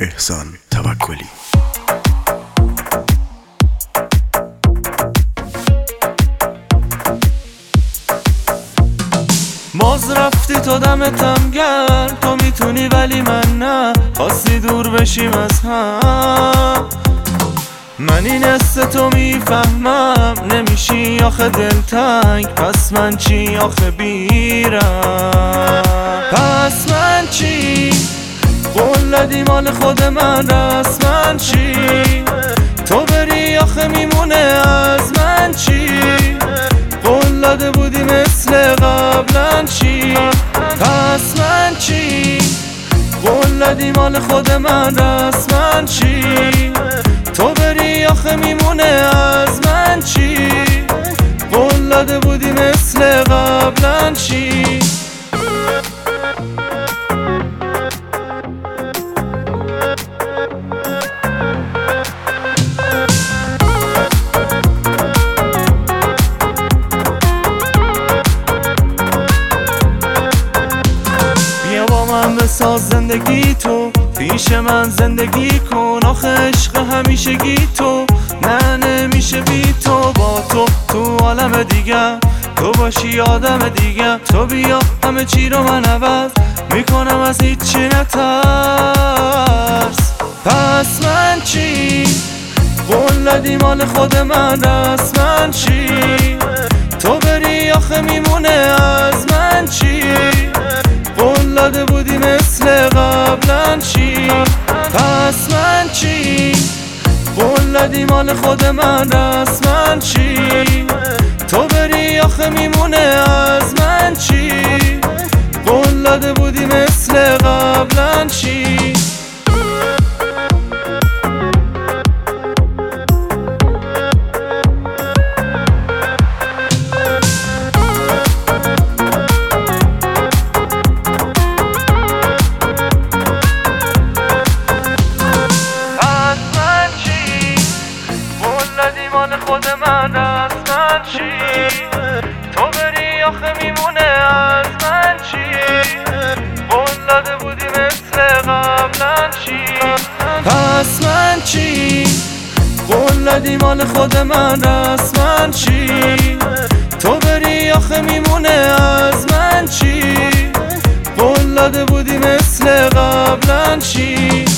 احسان توکلی. باز رفتی تو دمتم گرم، تو میتونی ولی من نه، خواستی دور بشیم از هم. من این حس تو میفهمم، نمیشی آخه دلتنگ، پس من چی آخه بیرم؟ پس من چی؟ قول دادی مال خود من رسما چی؟ تو بری آخه میمونه از من چی؟ قول داده بودی مثل قبلا چی؟ پس من چی؟ قول دادی مال خود من رسما چی؟ تو بری آخه میمونه از من چی؟ قول داده بودی مثل قبلا چی؟ بساز زندگی تو پیش من زندگی کن، آخه عشق همیشگی تو نه نمیشه بی تو. با تو عالم دیگر تو باشی آدم دیگر، تو بیا همه چی رو من عوض میکنم، از هیچی نترس. پس من چی؟ قول دادی مال خود من رسما چی؟ تو بری آخه میمونه از من چی؟ قول داده بودی مثل قبلا چی؟ پس من چی؟ قول دادی مال خود من رسما چی؟ تو بری آخه میمونه از من چی؟ قول داده بودی مثل قبلا چی؟ مال خود من رسما چی؟ تو بری آخه میمونه از من چی؟ قول داده بودی مثل قبلا چی؟ پس من چی؟ قول دادی مال خود من رسما چی؟ تو بری آخه میمونه از من چی؟ قول داده بودی مثل قبلا چی؟